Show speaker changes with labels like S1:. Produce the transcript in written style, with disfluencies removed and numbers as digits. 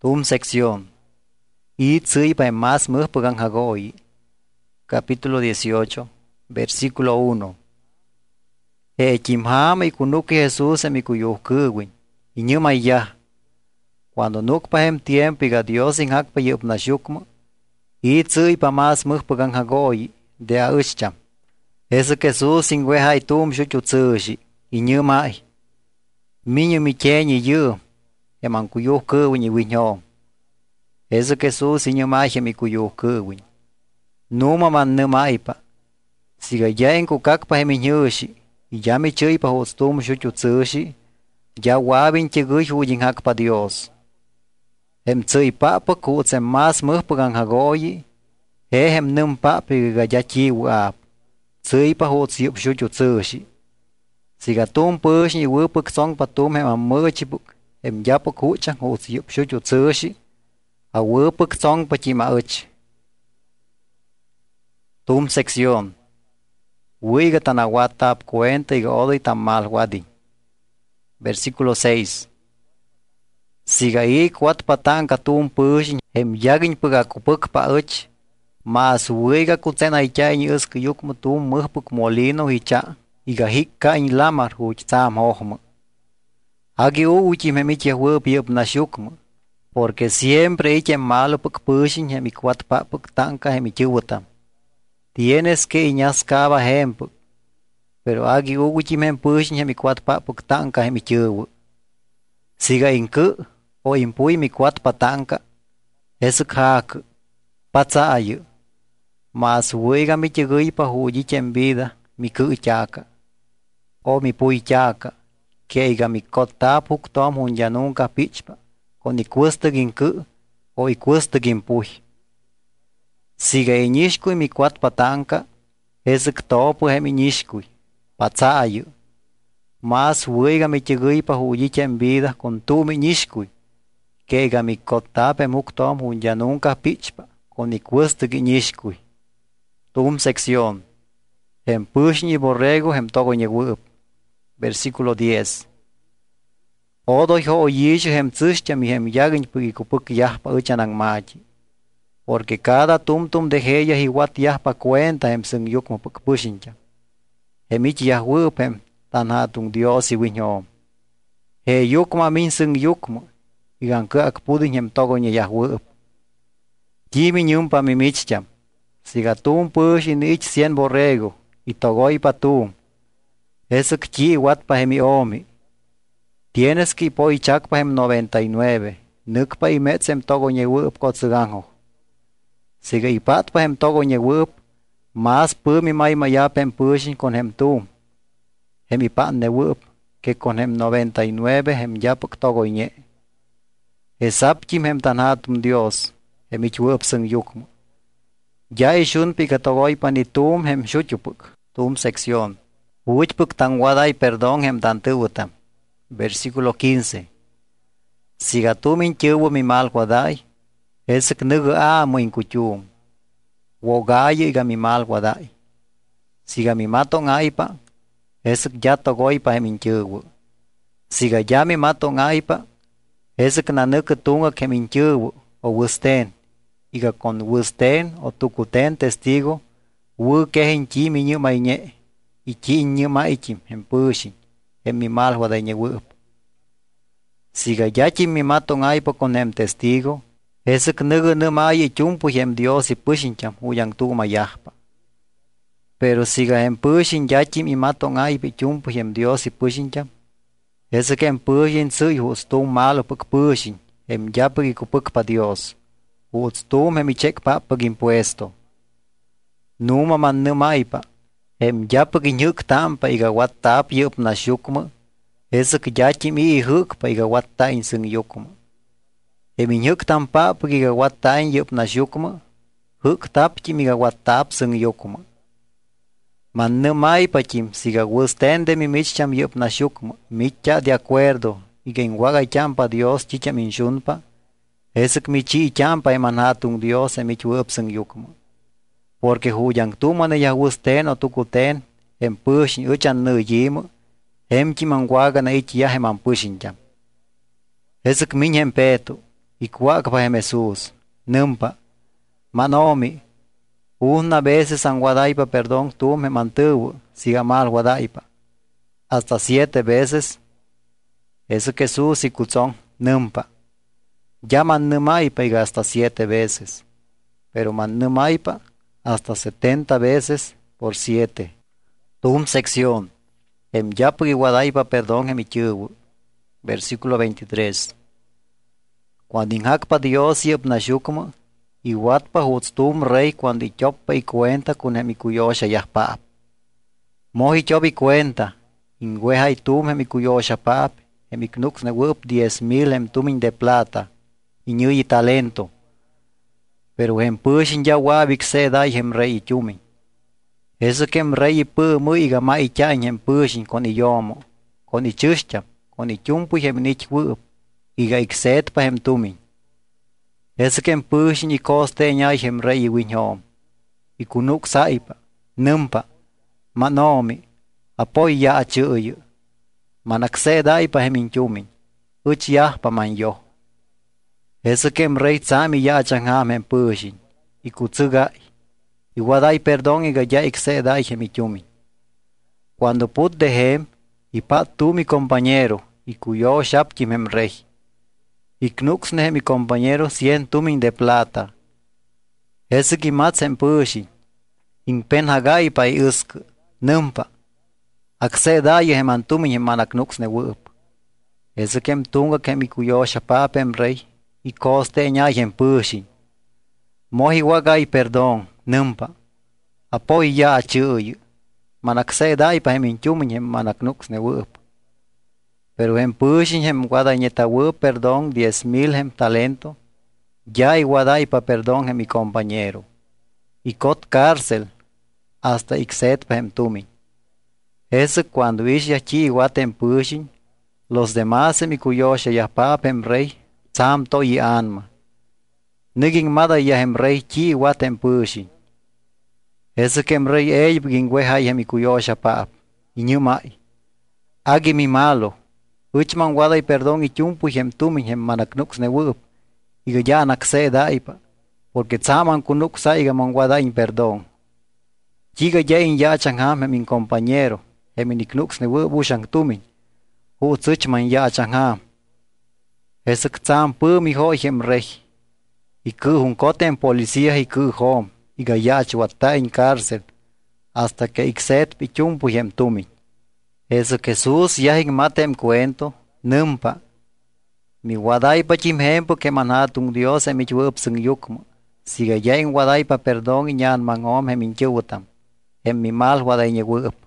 S1: Sección. Y tsui más muhpagan hagoi. Capítulo 18, versículo 1. Kimhama y kunuki Jesús en mi kuyuhkuwin. Y nyuma ya. Cuando nukpahem tiempo y Dios in hakpa yupna shukma. Y tsui más muhpagan hagoi. De a ushcham. Ese Jesús in weha itum shuchu tsushi. Y nyuma ay. Miño mi cheñi yu. Yaman kuyuhkuwin y wiñom. Ese Jesús in nyuma ay mi kuyuhkuwin. Numa man numaipa. Siga ya en kukakpa hemi nyushi. Y ya mi chuypa hostum shuchu tsushi. Ya wabin chigush hujin hakpa Dios. Hem tsui papa kutsem mas muhpagan hagoyi. Hem num papi ga chi wab. Tsui pa hots yup shuchu tsushi. Siga tum push ni wupuk song patum hem amuchibuk. Hem yapuk huchang hots yup shuchu tsushi. A wupuk song pa chima uch. Sección. Huiga tanahuatap cuenta y odo y tamal wadi. Versículo 6. Siga i kwat patanka tum push hem yagin pugakupuk pa uch. Mas huiga kutsena icha in usk yukmu tum muhpuk molino hicha. Iga hikka in lamar huch tam hohmu. Agi uchi memiche hup yup na shukmu. Porque siempre iche malo puk pushin hemi kwat papuk tanka hemi chubutam. Tienes que iñascaba hempu. Pero agi uguchi men pushin hemi kwat papuk tanka hemi chubu. Siga inku o impui mi kwat patanka. Esuk haku. Patsa ayu. Mas huiga mi chigui pa hujiche en vida mi ku chaka. O mi pui chaka. Que iga mi kotap huk tom hun ya nunca pichpa. Con ikusta ginku o ikusta gimpui. Siga iñishkui mi kwat patanka, esek topu hem iñishkui, patsayu. Mas huiga mi chigui pa huyicha en vida con tu mi iñishkui, que iga mi kotape muktom hun ya nunca pichpa, con ikusta iñishkui. Sección. Hem pushni borrego hem togo ñewup. Versículo 10. Odo ho oyishu hem tsushcha mi hem yagin pugikupuk yahpa uchanang machi. Porque cada tum de ella iguat yahpa cuenta hem sung yukmo puk pushincha. Hemich yahwup hem tan hatung Dios y wiñom. He yukma min sung yukmo. Igan kuak pudin hem togo nye yahwup. Kimi nyumpa mi michcham. Siga tum pushin ich 100 borrego. Y togoi pa tum. Esuk chi watpa hemi omi. Tienes que poi chakpa hem 99. Nukpa y metzem togo nye wup kotsuganho. Siga ipatpa hem togo ñewup, mas pumi may mayapem pushin con hem tum. Hem ipat newup, que con hem 99 hem yapuk togo ñe. Esapchim hem tanhatum Dios, hem ichwup sung yukmo. Ya ishun pika togoy pani tum hem shuchupuk. Sección. Huchpuk tan waday perdón hem tantuvutam. Versículo 15. Siga tumin chubu mi mal waday. Esek nugu amo in kuchum. Wogayo iga mi mal wadai. Siga mi matong aipa. Esek ya togoipa hemin chubu. Siga ya mi matong aipa. Esek na nuku tunga kemin chubu. O wusten. Iga con wusten o tukuten testigo. Wu kehin chi mi nyuma inye. Ichi nyuma ichim hem pushin. Hem mi mal wadai nye wup. Siga ya chi mi matong aipa con hem testigo. Esek nugu numay chumpu hem Dios y pushincham huyang tuma yahpa. Pero siga hem pushin yachim y matong ay chumpu hem Dios y pushincham. Esek hem pushin suy hustum malo puk pushin hem yapag ikupuk pa Dios. Hustum hem ichek papag impuesto. Numa man numay pa. Hem yapag inyuk tampa igawat tap yup na shukma. Esek yachim i ihuk pa igawat ta insung yukma. Eminyuk tampap gigawat tain yup na shukma, huk tap chim igawat tap sung yukma. Man numay pachim siga wusten de mi michcham yup na shukma, micha de acuerdo, igen wagay champa Dios chicham inshunpa, esek michi champa emanhatung Dios emich wup sung yukma. Porque huyang tumane ya wusten o tukuten, em pushin uchan nu yimu, em chiman waga na ich ya heman pushin cham. Esek min hem petu. y cuacpa hem Jesús, numpa, manomi, una veces an guadaipa perdón tú me mantuvo, siga mal guadaipa, hasta 7 veces, eso Jesús y cuchón, numpa, llaman numaipa y hasta 7 veces, pero man numaipa hasta 70 veces por 7. Tum sección, em yapu y guadaipa perdón hem ichubu, versículo 23. Cuando inhakpa Dios yep nashukma, y watpa hutstum rey cuando ichoppa y cuenta con hem ikuyosha yahpap. Mohi chop y cuenta, ingweha y tum hem ikuyosha pap, hem iknux ne wup 10,000 hem tumin de plata, y ñuy talento. Pero hem pushin ya wabik se dai hem rey ichumin. Eso que hem rey pu mu y gama y chain hem pushin con iyomo, con ichushchap, con ichumpu hem nich wup, y ga ikset pa hem tumin. Eso que hem pushin y coste ñay hem rey y winhom, y kunuk saipa, numpa, manomi, apoy ya achuyo, manakse dai pa hem inchumin, uch yah pa man yo. Eso que hem rey tsami ya changham hem pushin, y kutsugai, y wadai perdón y gaya ikse dai hem ichumin. Cuando put de hem, y pat tu mi compañero, y cuyo shapkim hem rey, y knuxne mi compañero 100 tumin de plata. Eso que mats hem pushin, in pen hagai pa y usk, numpa, akse dai hem antumin hem manaknuxne wup. Eso que hem tunga que mi cuyo shapap hem rey, y coste ñay hem pushin. Mohi wagai perdón, numpa, apoy ya achuyo, manakse dai pa hem inchumin hem manaknuxne wup. Pero hem pushin hem guadañeta wup perdón 10,000 hem talento, ya y guadai pa perdón hem mi compañero, y cot cárcel, hasta ikset pa hem tumin. Eso cuando ish yachi iguat hem pushin, los demás hem ikuyosha yahpap hem rey, sam to y anma. Niging mada ya hem rey chi iguat hem pushin. Eso que hem rey eyb gingwehai hem ikuyosha pap, y nyumai. Agi mi malo, uchman guada y perdón y chumpu hem tumin hem manaknux ne wup, y ya nakse daipa, porque tsaman kunuk saiga man guada in perdón. Chiga ya in ya changham hem min compañero, hem iniknux ne wup ushang tumin, hu tsuchman ya changham. Eso que tsam pu mi hoi hem rey, y que un cote en policía y que hom, y gayach wata en cárcel, hasta que ikset pichumpu hem tumin. Eso Jesús ya en matem cuento, numpa. Mi wadaipa chimhempo que manhatun Dios en mi chup sung yukma. Siga ya en wadaipa perdón y ñan mangom en mi chutam. En mi mal wadai wup.